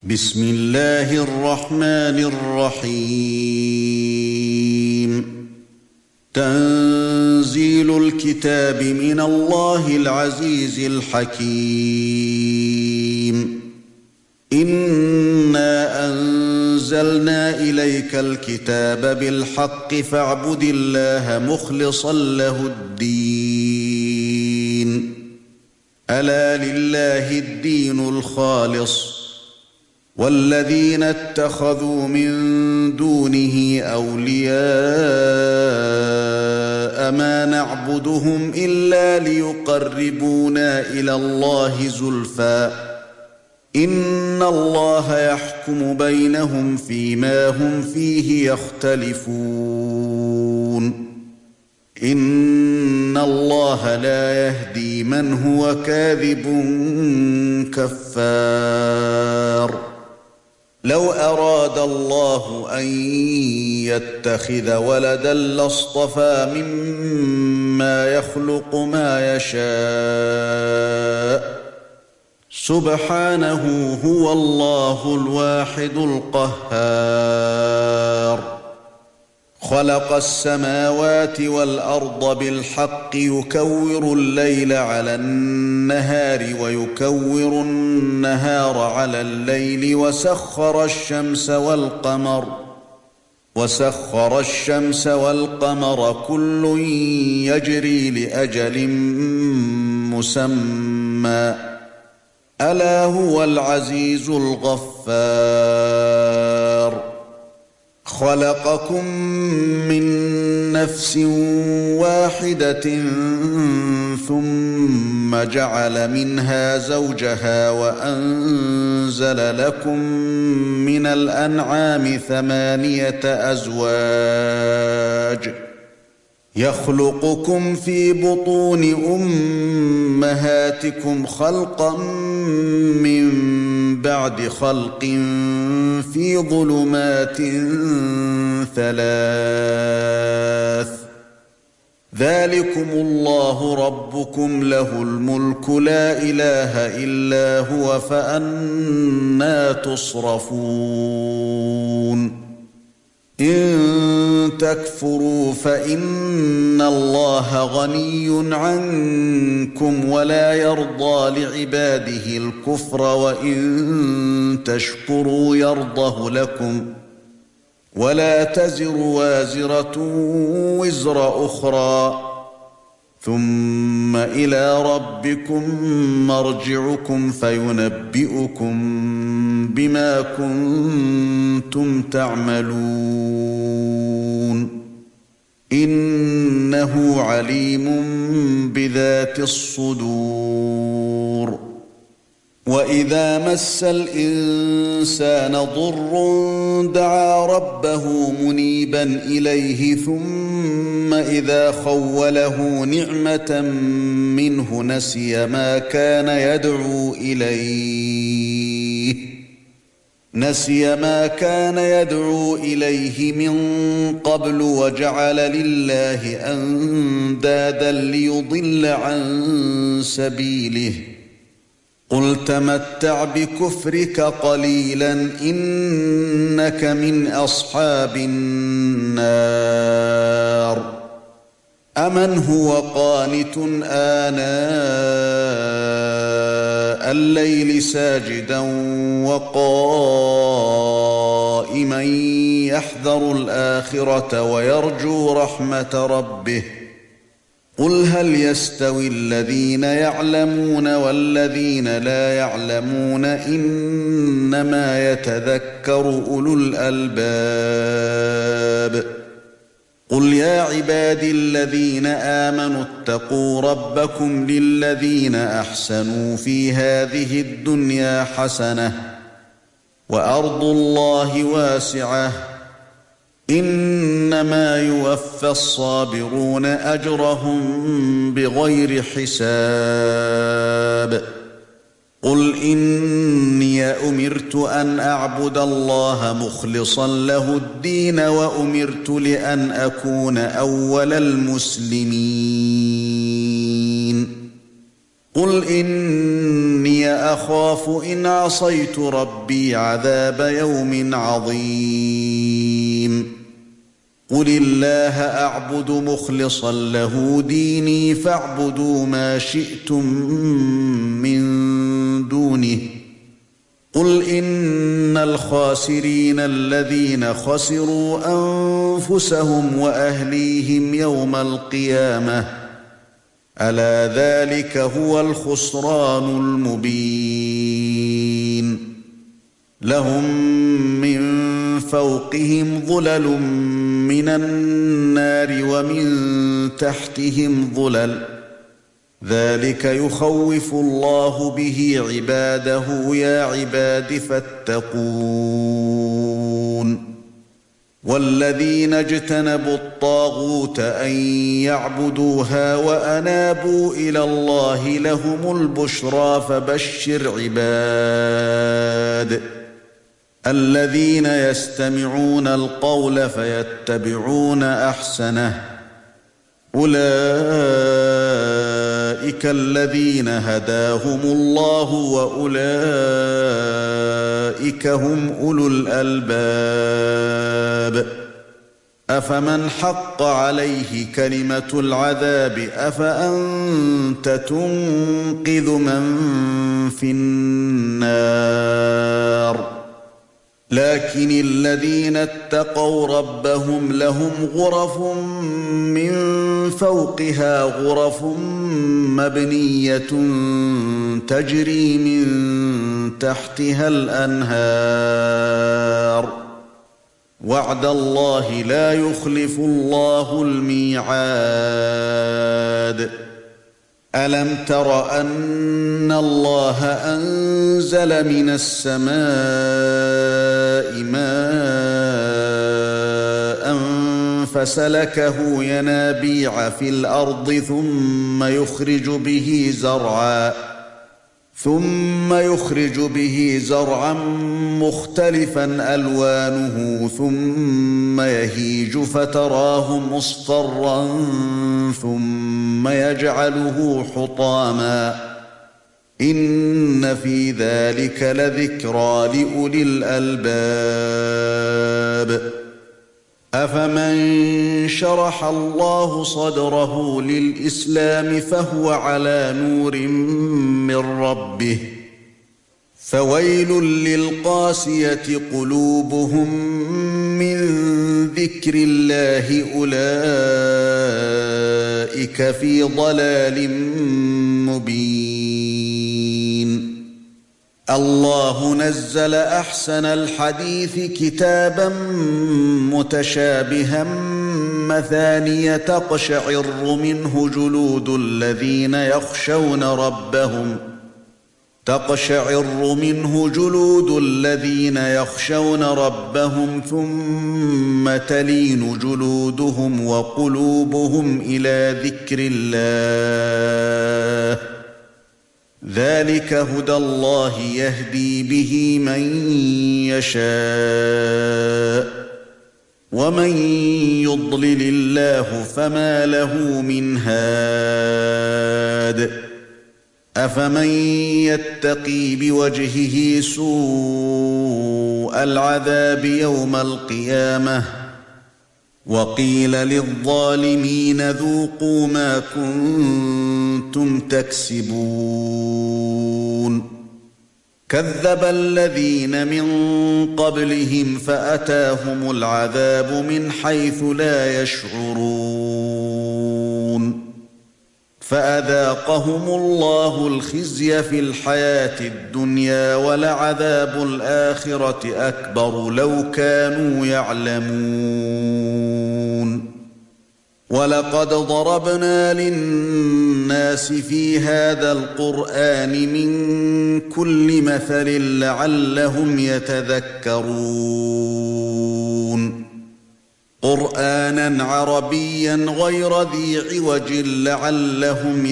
بسم الله الرحمن الرحيم تنزيل الكتاب من الله العزيز الحكيم إنا أنزلنا إليك الكتاب بالحق فاعبد الله مخلصا له الدين ألا لله الدين الخالص والذين اتخذوا من دونه أولياء ما نعبدهم إلا ليقربونا إلى الله زلفى إن الله يحكم بينهم فيما هم فيه يختلفون إن الله لا يهدي من هو كاذب كفار لو أراد الله أن يتخذ ولدا لاصطفى مما يخلق ما يشاء سبحانه هو الله الواحد القهار خلق السماوات والأرض بالحق يكور الليل على النهار ويكور النهار على الليل وسخر الشمس والقمر كل يجري لأجل مسمى ألا هو العزيز الغفار خلقكم من نفس واحدة ثم جعل منها زوجها وأنزل لكم من الأنعام 8 أزواج يخلقكم في بطون أمهاتكم خلقا من بعد خلق في ظلمات 3 ذلكم الله ربكم له الملك لا إله إلا هو فأنى تصرفون إن تكفروا فإن الله غني عنكم ولا يرضى لعباده الكفر وإن تشكروا يرضه لكم ولا تزر وازرة وزر أخرى ثم إلى ربكم مرجعكم فينبئكم بما كنتم تعملون إنه عليم بذات الصدور وإذا مس الإنسان ضر دعا ربه منيبا إليه ثم إذا خوله نعمة منه نسي ما كان يدعو إليه من قبل وجعل لله أندادا ليضل عن سبيله قل تمتع بكفرك قليلا إنك من أصحاب النار أمن هو قانت آناء الليل ساجدا وقائما يحذر الآخرة ويرجو رحمة ربه قل هل يستوي الذين يعلمون والذين لا يعلمون إنما يتذكر أولو الألباب قل يا عبادي الذين آمنوا اتقوا ربكم للذين أحسنوا في هذه الدنيا حسنة وأرض الله واسعة إنما يوفى الصابرون أجرهم بغير حساب قل إني أمرت أن أعبد الله مخلصا له الدين وأمرت لأن أكون أول المسلمين قل إني أخاف إن عصيت ربي عذاب يوم عظيم قل الله أعبد مخلصا له ديني فاعبدوا ما شئتم من دونه قل إن الخاسرين الذين خسروا أنفسهم وأهليهم يوم القيامة ألا ذلك هو الخسران المبين لهم من فوقهم ظلل من النار ومن تحتهم ظلل ذلك يخوف الله به عباده يا عباد فاتقون والذين اجتنبوا الطاغوت أن يعبدوها وأنابوا إلى الله لهم البشرى فبشر عباد الذين يستمعون القول فيتبعون أحسنه أولئك الذين هداهم الله وأولئك هم أولو الألباب أفمن حق عليه كلمة العذاب أفأنت تنقذ من في النار لكن الذين اتقوا ربهم لهم غرف من فوقها غرف مبنية تجري من تحتها الأنهار وعد الله لا يخلف الله الميعاد ألم تر أن الله أنزل من السماء ماء فسلكه ينابيع في الأرض ثم يخرج به زرعا مختلفا ألوانه ثم يهيج فتراه مصفرا ثم يجعله حطاما إن في ذلك لذكرى لأولي الألباب أفمن شرح الله صدره للإسلام فهو على نور من ربه فويل للقاسية قلوبهم من ذكر الله أولئك في ضلال مبين الله نزل أحسن الحديث كتابا متشابها مثانية تقشعر منه جلود الذين يخشون ربهم ثم تلين جلودهم وقلوبهم إلى ذكر الله ذلك هدى الله يهدي به من يشاء ومن يضلل الله فما له من هاد أفمن يتقي بوجهه سوء العذاب يوم القيامة وقيل للظالمين ذوقوا ما كنتم تكسبون كذب الذين من قبلهم فأتاهم العذاب من حيث لا يشعرون فأذاقهم الله الخزي في الحياة الدنيا ولعذاب الآخرة أكبر لو كانوا يعلمون ولقد ضربنا للناس في هذا القرآن من كل مثل لعلهم يتذكرون قرآنا عربيا غير ذي عوج لعلهم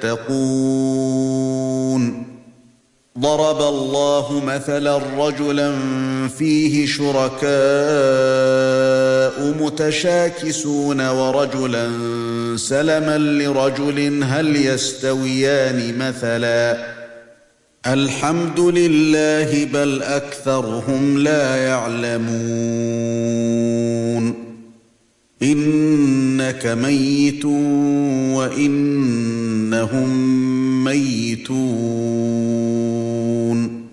يتقون ضرب الله مثلا رجلا فيه شركاء متشاكسون ورجلا سلما لرجل هل يستويان مثلا الحمد لله بل أكثرهم لا يعلمون إنك ميت وإنهم ميتون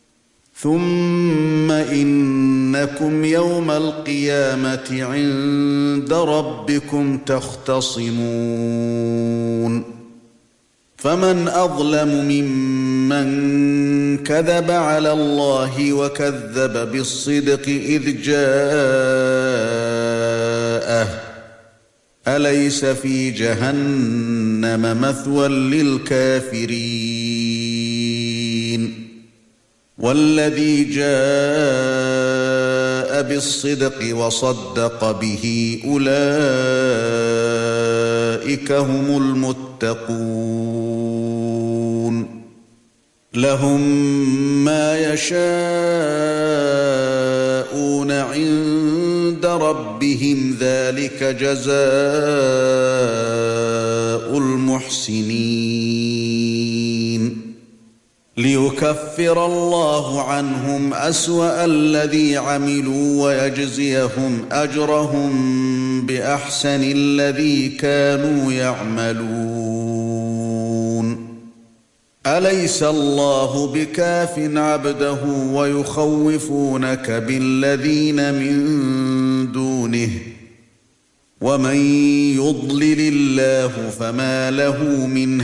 ثم إنكم يوم القيامة عند ربكم تختصمون فمن أظلم ممن كذب على الله وكذب بالصدق إذ جاءه أليس في جهنم مثوى للكافرين والذي جاء بالصدق وصدق به أولئك هم المتقون لهم ما يشاءون عند ربهم ذلك جزاء المحسنين ليكفر الله عنهم أسوأ الذي عملوا ويجزيهم أجرهم بأحسن الذي كانوا يعملون أليس الله بكاف عبده ويخوفونك بالذين من دونه ومن يضلل الله فما له من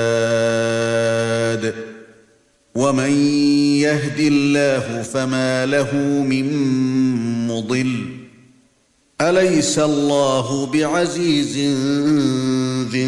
هاد ومن يهد الله فما له من مضل أليس الله بعزيز ذي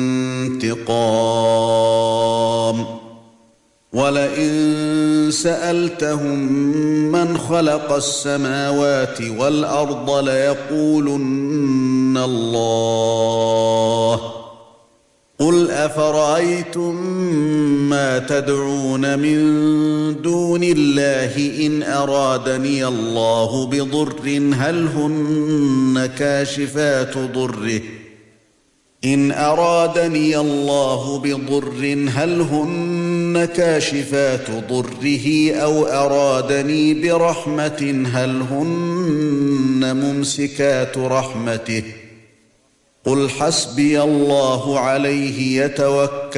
انتقام ولئن سألتهم من خلق السماوات والأرض ليقولن الله قل أفرأيتم ما تدعون من دون الله إن أرادني الله بضر هل هن كاشفات ضره إن أرادني الله بضر هل هن كاشفات ضره أو أرادني برحمة هل هن ممسكات رحمته قل حسبي الله عليه يتوكل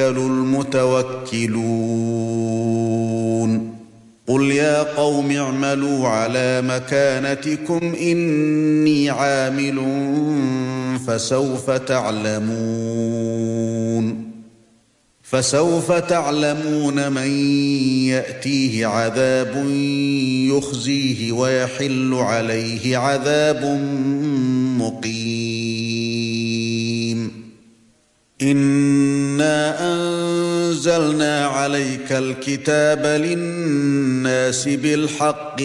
المتوكلون قل يا قوم اعملوا على مكانتكم إني عامل فسوف تعلمون من يأتيه عذاب يخزيه ويحل عليه عذاب مقيم إنا أنزلنا عليك الكتاب للناس بالحق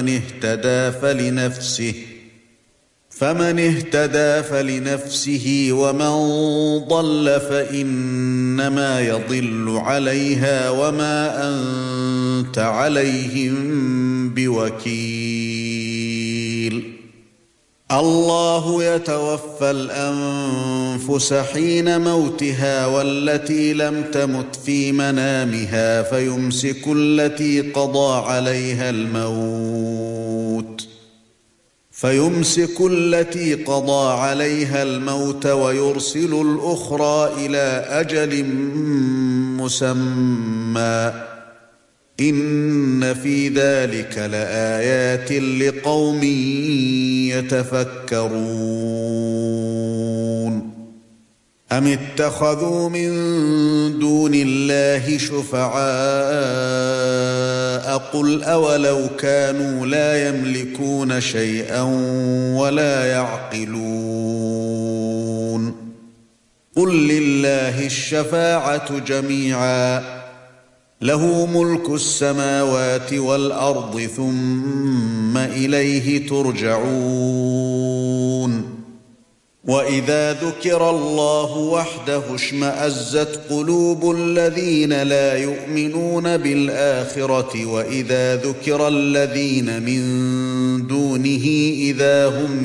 فمن اهتدى فلنفسه ومن ضل فإنما يضل عليها وما أنت عليهم بوكيل الله يتوفى الأنفس حين موتها والتي لم تمت في منامها فيمسك التي قضى عليها الموت ويرسل الأخرى إلى أجل مسمى إن في ذلك لآيات لقوم يتفكرون أم اتخذوا من دون الله شفعاء قل أولو كانوا لا يملكون شيئا ولا يعقلون قل لله الشفاعة جميعا له ملك السماوات والأرض ثم إليه ترجعون وَإِذَا ذُكِرَ اللَّهُ وَحْدَهُ اشْمَأَزَّتْ قُلُوبُ الَّذِينَ لَا يُؤْمِنُونَ بِالْآخِرَةِ وَإِذَا ذُكِرَ الَّذِينَ مِن دُونِهِ إِذَا هُمْ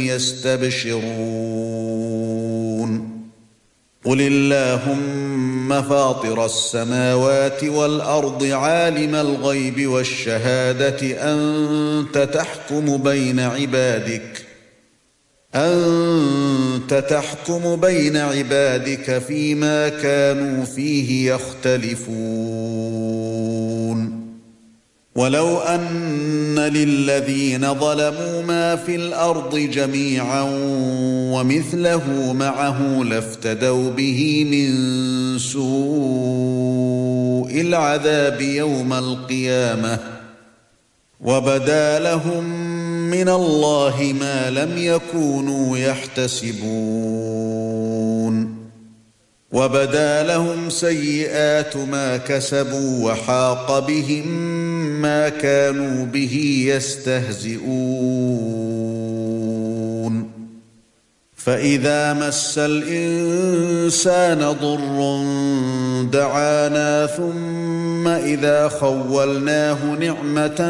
يَسْتَبْشِرُونَ قُلِ اللَّهُمَّ فَاطِرَ السَّمَاوَاتِ وَالْأَرْضِ عَالِمَ الْغَيْبِ وَالشَّهَادَةِ أنت تحكم بين عبادك فيما كانوا فيه يختلفون ولو أن للذين ظلموا ما في الأرض جميعا ومثله معه لافتدوا به من سوء العذاب يوم القيامة وبدا لهم من الله ما لم يكونوا يحتسبون وبدا لهم سيئات ما كسبوا وحاق بهم ما كانوا به يستهزئون فإذا مس الإنسان ضر دعانا ثم إذا خولناه نعمة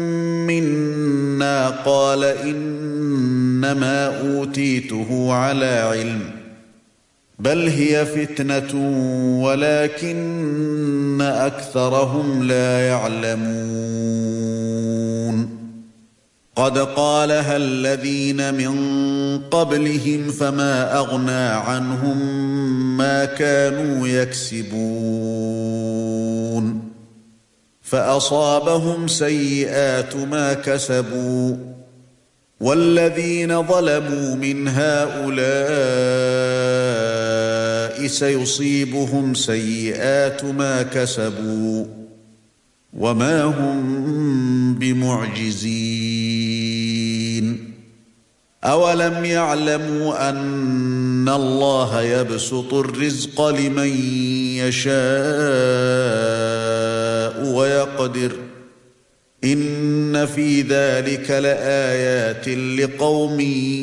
منا قال إنما أوتيته على علم بل هي فتنة ولكن أكثرهم لا يعلمون قد قالها الذين من قبلهم فما أغنى عنهم ما كانوا يكسبون فأصابهم سيئات ما كسبوا والذين ظلموا من هؤلاء سيصيبهم سيئات ما كسبوا وما هم بمعجزين أولم يعلموا أن الله يبسط الرزق لمن يشاء ويقدر إن في ذلك لآيات لقوم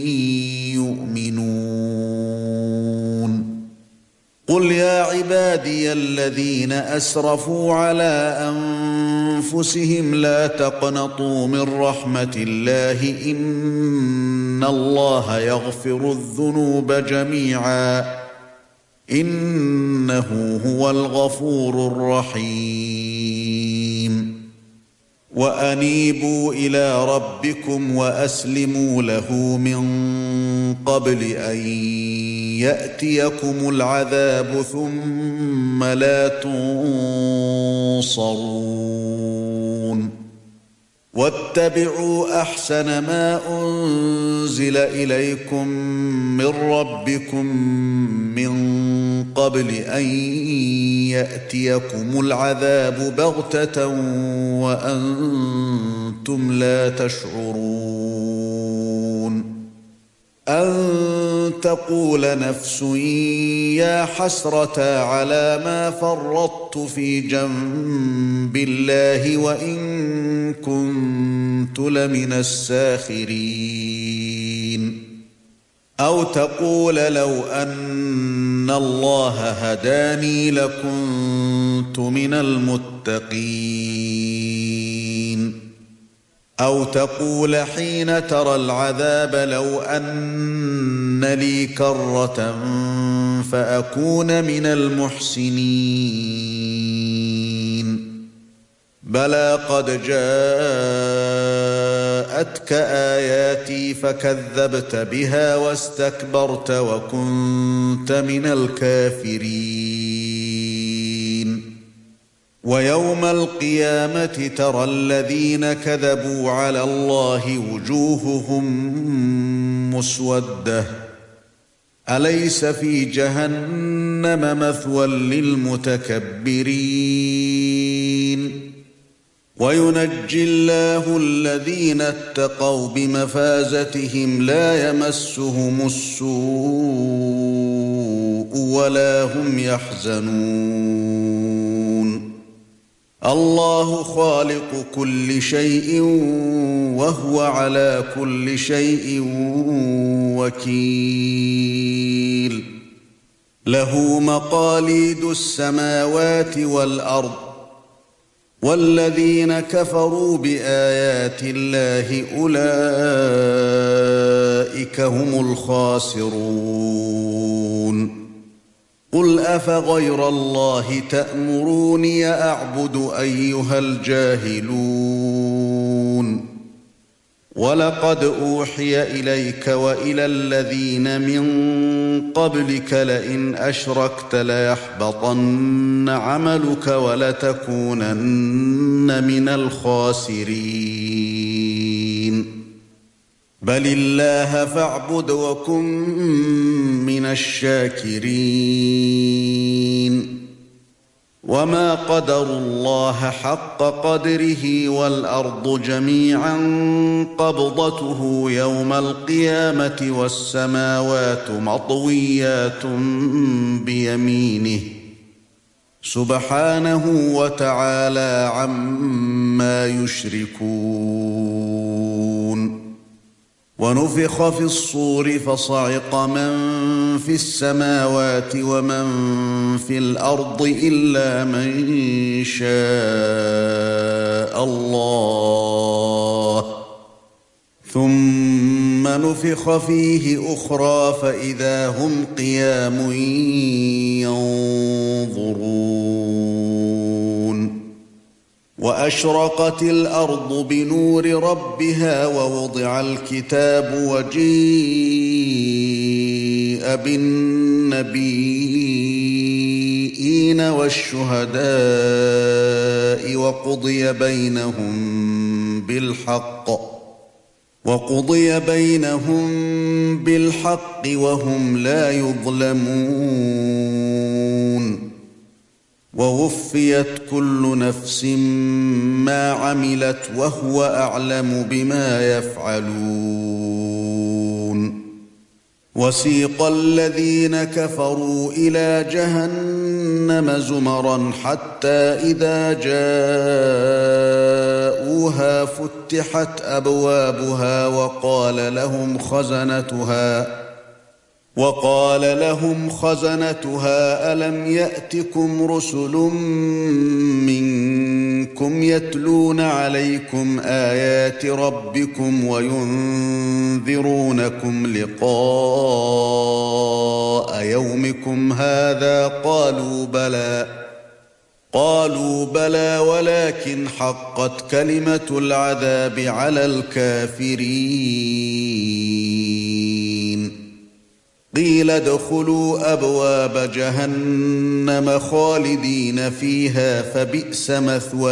يؤمنون قل يا عبادي الذين أسرفوا على أنفسهم لا تقنطوا من رحمة الله إن الله يغفر الذنوب جميعا إنه هو الغفور الرحيم وأنيبوا إلى ربكم وأسلموا له من قبل أن يأتيكم العذاب ثم لا تنصرون واتبعوا أحسن ما أنزل إليكم من ربكم من قبل أن يأتيكم العذاب بغتة وأنتم لا تشعرون أن تقول نفس يا حسرة على ما فرطت في جنب الله وإن كنت لمن الساخرين أو تقول لو أن الله هداني لكنت من المتقين أو تقول حين ترى العذاب لو أن لي كرة فأكون من المحسنين بلى قد جاءتك آياتي فكذبت بها واستكبرت وكنت من الكافرين ويوم القيامة ترى الذين كذبوا على الله وجوههم مسودة أليس في جهنم مثوى للمتكبرين وينجي الله الذين اتقوا بمفازتهم لا يمسهم السوء ولا هم يحزنون الله خالق كل شيء وهو على كل شيء وكيل له مقاليد السماوات والأرض والذين كفروا بآيات الله أولئك هم الخاسرون قل أفغير الله تأمروني أعبد أيها الجاهلون ولقد أوحي إليك وإلى الذين من قبلك لئن أشركت ليحبطن عملك ولتكونن من الخاسرين بل الله فاعبد وكن من الشاكرين وما قدروا الله حق قدره والأرض جميعا قبضته يوم القيامة والسماوات مطويات بيمينه سبحانه وتعالى عما يشركون ونفخ في الصور فصعق من في السماوات ومن في الأرض إلا من شاء الله ثم نفخ فيه أخرى فإذا هم قيام ينظرون وأشرقت الأرض بنور ربها ووضع الكتاب وجيء بالنبيين والشهداء وقضي بينهم بالحق وهم لا يظلمون ووفيت كل نفس ما عملت وهو أعلم بما يفعلون وسيق الذين كفروا إلى جهنم زمرا حتى إذا جاءوها فتحت أبوابها وقال لهم خزنتها ألم يأتكم رسل منكم يتلون عليكم آيات ربكم وينذرونكم لقاء يومكم هذا قالوا بلى ولكن حقت كلمة العذاب على الكافرين قيل ادخلوا أبواب جهنم خالدين فيها فبئس مثوى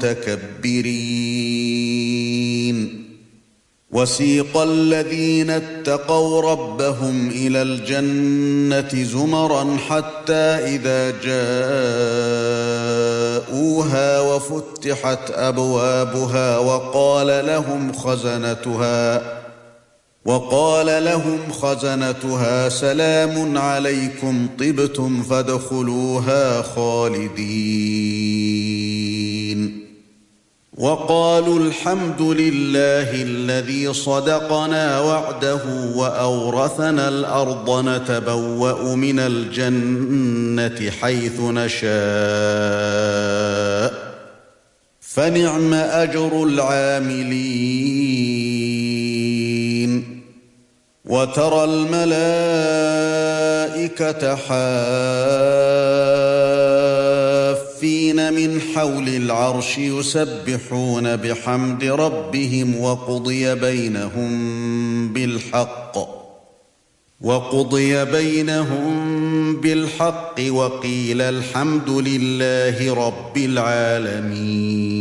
المتكبرين وسيق الذين اتقوا ربهم إلى الجنة زمرا حتى إذا جاءوها وفتحت أبوابها وقال لهم خزنتها سلام عليكم طبتم فادخلوها خالدين وقالوا الحمد لله الذي صدقنا وعده وأورثنا الأرض نتبوأ من الجنة حيث نشاء فنعم أجر العاملين وترى الملائكة حافين من حول العرش يسبحون بحمد ربهم وقضي بينهم بالحق وقيل الحمد لله رب العالمين